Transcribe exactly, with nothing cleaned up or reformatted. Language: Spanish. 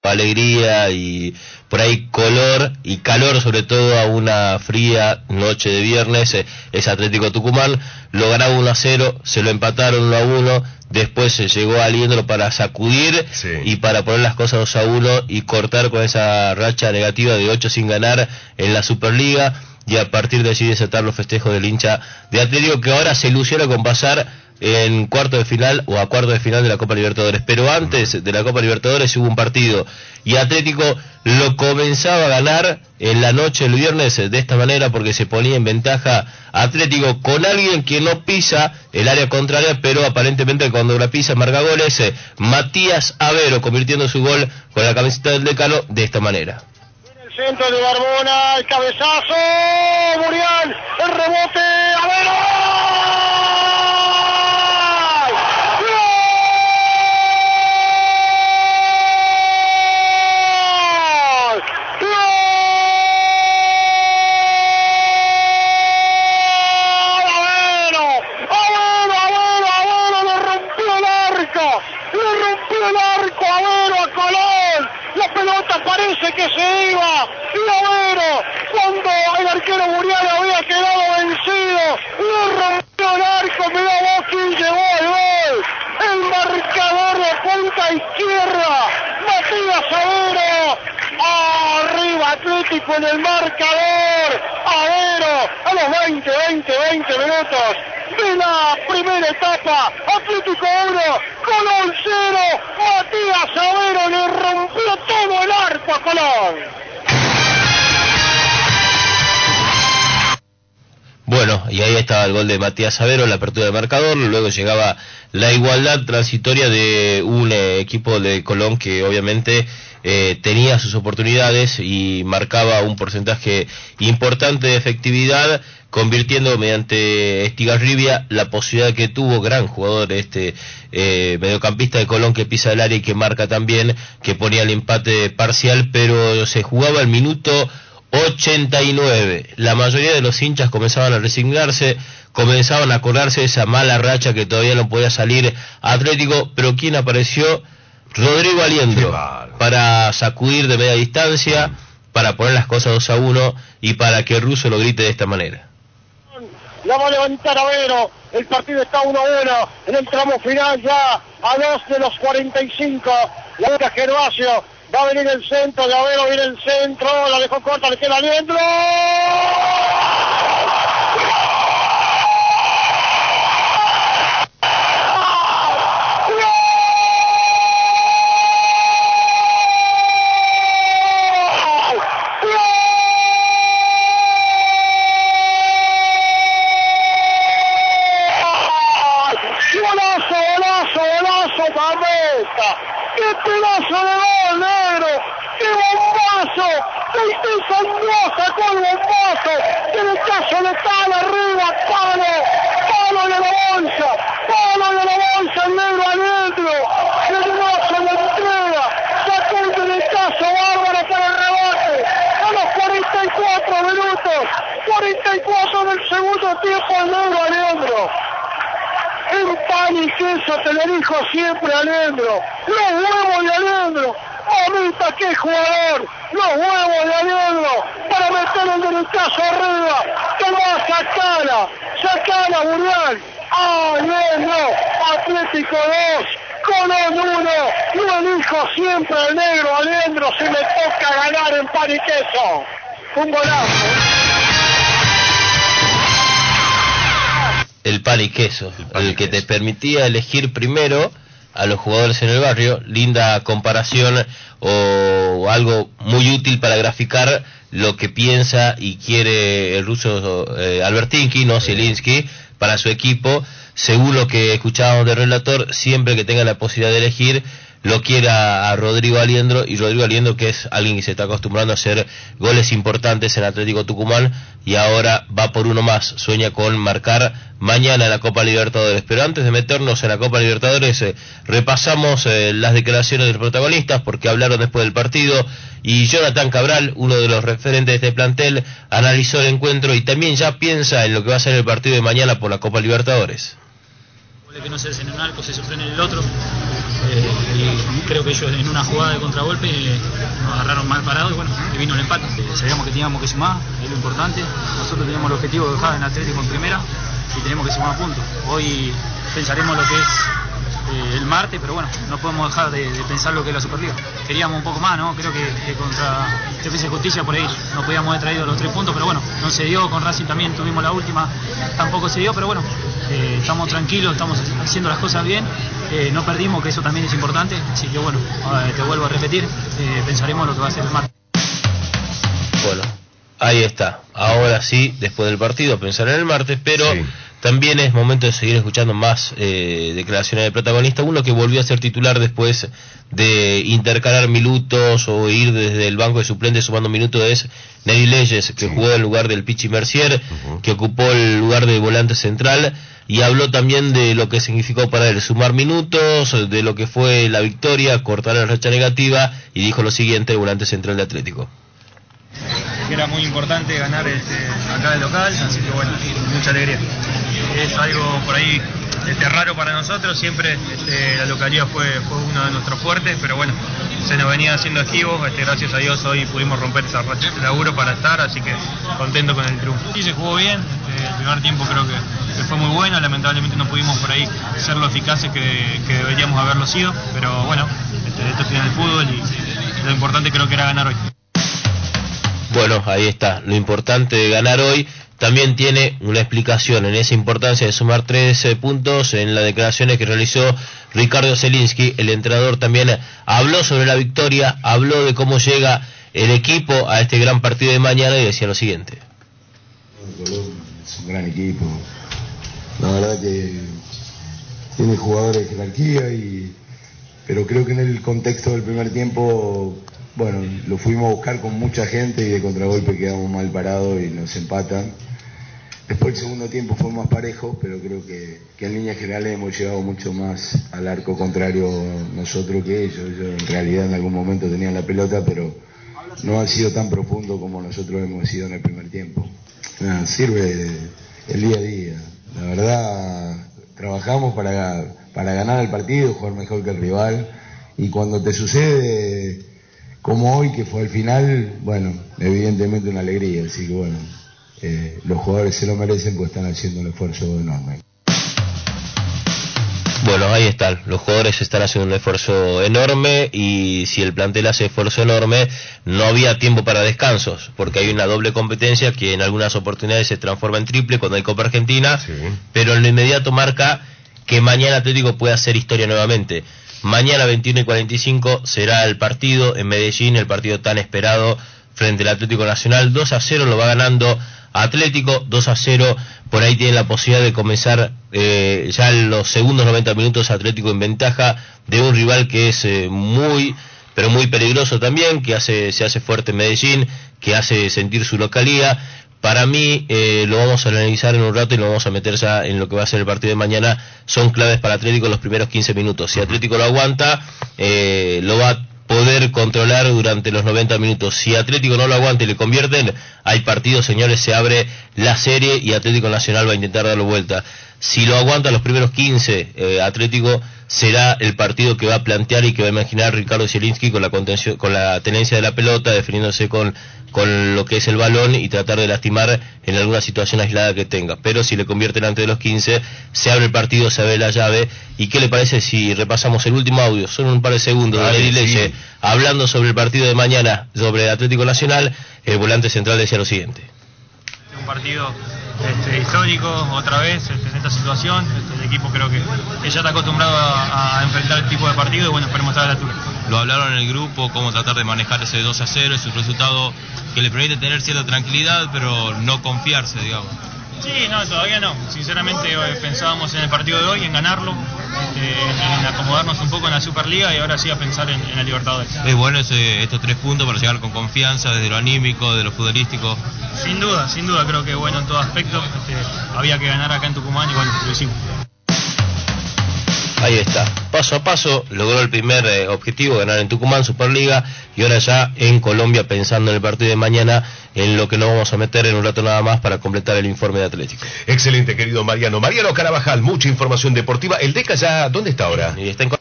alegría y por ahí color y calor, sobre todo a una fría noche de viernes, eh, es Atlético Tucumán. Lo ganaba uno a cero, se lo empataron uno a uno, después se llegó Aliendro para sacudir sí. y para poner las cosas dos a uno y cortar con esa racha negativa de ocho sin ganar en la Superliga, y a partir de allí desatar los festejos del hincha de Atlético, que ahora se ilusiona con pasar en cuarto de final o a cuarto de final de la Copa Libertadores. Pero antes de la Copa Libertadores hubo un partido y Atlético lo comenzaba a ganar en la noche del viernes de esta manera, porque se ponía en ventaja Atlético con alguien que no pisa el área contraria, pero aparentemente cuando la pisa marca goles. eh, Matías Avero convirtiendo su gol con la camiseta del Decano de esta manera. En el centro de Barbona, el cabezazo, Muriel, el rebote, Avero. Parece que se iba, y Avero, cuando el arquero Muriel había quedado vencido, lo rompió el arco, mirá vos quién llegó al gol, el marcador de punta izquierda, Matías Avero, arriba Atlético en el marcador, Avero, a los veinte, veinte, veinte minutos de la primera etapa, Atlético uno, Colón cero, Matías Avero le rompió todo el arco a Colón. Bueno, y ahí estaba el gol de Matías Avero, la apertura del marcador. Luego llegaba la igualdad transitoria de un eh, equipo de Colón que obviamente eh, tenía sus oportunidades y marcaba un porcentaje importante de efectividad, convirtiendo mediante Estigarribia la posibilidad que tuvo, gran jugador este eh, mediocampista de Colón, que pisa el área y que marca también, que ponía el empate parcial, pero se jugaba el minuto ochenta y nueve. La mayoría de los hinchas comenzaban a resignarse, comenzaban a acordarse de esa mala racha que todavía no podía salir Atlético, pero ¿quién apareció? Rodrigo Aliendro, para sacudir de media distancia, para poner las cosas dos a uno y para que Russo lo grite de esta manera. La va a levantar Avero, el partido está uno a uno, en el tramo final ya a dos de los cuarenta y cinco, la boca Gervasio, va a venir el centro de Avero, viene el centro, la dejó corta, le queda Aliendro. ¡Qué pedazo de gol, negro! ¡Qué bombazo! ¡El Sandro sacó el bombazo! ¡En el caso de tal arriba! ¡Palo! ¡Palo de la bolsa! ¡Palo de la bolsa! ¡El negro adentro! ¡El brazo de entrega! ¡Sacó el del caso bárbaro para el rebate! ¡A los cuarenta y cuatro minutos! ¡cuarenta y cuatro del segundo tiempo el negro adentro! En pan y queso te lo dijo siempre Aliendro, los huevos de Aliendro, mamita qué jugador, los huevos de Aliendro, para meter el derechazo arriba, tomá, sacala, sacala Burial, Aliendro, Atlético dos, Colón uno, lo elijo siempre el negro Aliendro si me toca ganar en pan y queso, un golazo. El pan y queso, el, pan y el que queso. Te permitía elegir primero a los jugadores en el barrio. Linda comparación, o, o algo muy útil para graficar lo que piensa y quiere el ruso eh, Albertinski, no Zielinski, para su equipo. Según lo que escuchábamos del relator, siempre que tenga la posibilidad de elegir, lo quiera a Rodrigo Aliendro, y Rodrigo Aliendro, que es alguien que se está acostumbrando a hacer goles importantes en Atlético Tucumán, y ahora va por uno más, sueña con marcar mañana en la Copa Libertadores. Pero antes de meternos en la Copa Libertadores, eh, repasamos eh, las declaraciones de los protagonistas, porque hablaron después del partido, y Jonathan Cabral, uno de los referentes de este plantel, analizó el encuentro y también ya piensa en lo que va a ser el partido de mañana por la Copa Libertadores. Que no se hace en un arco, se sufre en el otro, eh, y creo que ellos en una jugada de contragolpe eh, nos agarraron mal parados y bueno, y vino el empate. Eh, sabíamos que teníamos que sumar, es lo importante. Nosotros teníamos el objetivo de dejar en Atlético en primera y tenemos que sumar puntos. Hoy pensaremos lo que es eh, el martes, pero bueno, no podemos dejar de, de pensar lo que es la Superliga. Queríamos un poco más, ¿no? Creo que, que contra Defensa y Justicia por ahí no podíamos haber traído los tres puntos, pero bueno, no se dio. Con Racing también tuvimos la última, tampoco se dio, pero bueno, eh, estamos tranquilos, estamos haciendo las cosas bien, eh, no perdimos, que eso también es importante, así que bueno, eh, te vuelvo a repetir, eh, pensaremos lo que va a ser el martes. Bueno, ahí está, ahora sí, después del partido, pensar en el martes, pero sí, también es momento de seguir escuchando más eh, declaraciones del protagonista, uno que volvió a ser titular después de intercalar minutos o ir desde el banco de suplentes sumando minutos, es Neri Leyes, que sí, jugó en lugar del Pichi Mercier, uh-huh, que ocupó el lugar de volante central, y habló también de lo que significó para él sumar minutos, de lo que fue la victoria, cortar la racha negativa, y dijo lo siguiente, el volante central de Atlético. Era muy importante ganar este, acá de local, así que bueno, mucha alegría. Es algo por ahí este, raro para nosotros, siempre este, la localidad fue, fue uno de nuestros fuertes, pero bueno, se nos venía haciendo esquivos, este, gracias a Dios hoy pudimos romper esa racha de laburo para estar, así que contento con el triunfo. Sí, se jugó bien, este, el primer tiempo creo que, que fue muy bueno, lamentablemente no pudimos por ahí ser lo eficaces que, que deberíamos haberlo sido, pero bueno, este, esto tiene el fútbol y lo importante creo que era ganar hoy. Bueno, ahí está, lo importante de ganar hoy. También tiene una explicación en esa importancia de sumar trece puntos en las declaraciones que realizó Ricardo Zielinski. El entrenador también habló sobre la victoria, habló de cómo llega el equipo a este gran partido de mañana y decía lo siguiente. Es un gran equipo, la verdad que tiene jugadores de jerarquía, y, pero creo que en el contexto del primer tiempo, bueno, lo fuimos a buscar con mucha gente y de contragolpe quedamos mal parados y nos empatan. Después el segundo tiempo fue más parejo, pero creo que, que en líneas generales hemos llegado mucho más al arco contrario nosotros que ellos. Ellos en realidad en algún momento tenían la pelota, pero no han sido tan profundo como nosotros hemos sido en el primer tiempo. Nada, sirve el día a día. La verdad, trabajamos para, para ganar el partido, jugar mejor que el rival, y cuando te sucede como hoy, que fue al final, bueno, evidentemente una alegría, así que bueno, eh, los jugadores se lo merecen porque están haciendo un esfuerzo enorme. Bueno, ahí están, los jugadores están haciendo un esfuerzo enorme, y si el plantel hace esfuerzo enorme, no había tiempo para descansos, porque hay una doble competencia que en algunas oportunidades se transforma en triple cuando hay Copa Argentina, sí, pero en lo inmediato marca que mañana Atlético puede hacer historia nuevamente. Mañana veintiuno y cuarenta y cinco será el partido en Medellín, el partido tan esperado frente al Atlético Nacional. Dos a cero lo va ganando Atlético, dos a cero, por ahí tiene la posibilidad de comenzar eh, ya en los segundos noventa minutos Atlético en ventaja de un rival que es eh, muy, pero muy peligroso también, que hace se hace fuerte en Medellín, que hace sentir su localía. Para mí, eh, lo vamos a analizar en un rato y lo vamos a meter ya en lo que va a ser el partido de mañana. Son claves para Atlético los primeros quince minutos. Si Atlético lo aguanta, eh, lo va a poder controlar durante los noventa minutos. Si Atlético no lo aguanta y le convierten, hay partido, señores, se abre la serie y Atlético Nacional va a intentar darlo vuelta. Si lo aguanta los primeros quince, eh, Atlético será el partido que va a plantear y que va a imaginar Ricardo Zielinski con la contención, con la tenencia de la pelota, definiéndose con, con lo que es el balón y tratar de lastimar en alguna situación aislada que tenga. Pero si le convierten antes de los quince, se abre el partido, se abre la llave. ¿Y qué le parece si repasamos el último audio? Son un par de segundos de Neri Leyes hablando sobre el partido de mañana, sobre el Atlético Nacional. El volante central decía lo siguiente. Un partido este, histórico, otra vez, este, en esta situación. Este, el equipo creo que, que ya está acostumbrado a, a enfrentar el tipo de partido y bueno, esperemos estar a la altura. Lo hablaron en el grupo, cómo tratar de manejar ese dos a cero, es un resultado que le permite tener cierta tranquilidad, pero no confiarse, digamos. Sí, no, todavía no. Sinceramente pensábamos en el partido de hoy, en ganarlo, este, en acomodarnos un poco en la Superliga y ahora sí a pensar en, en la Libertadores. Es bueno ese, estos tres puntos para llegar con confianza desde lo anímico, de lo futbolístico. Sin duda, sin duda, creo que bueno en todo aspecto. Este, había que ganar acá en Tucumán y bueno, lo hicimos. Ahí está, paso a paso, logró el primer eh, objetivo, ganar en Tucumán, Superliga, y ahora ya en Colombia pensando en el partido de mañana, en lo que nos vamos a meter en un rato nada más para completar el informe de Atlético. Excelente, querido Mariano. Mariano Carabajal, mucha información deportiva. El DECA ya, ¿dónde está ahora? Y está en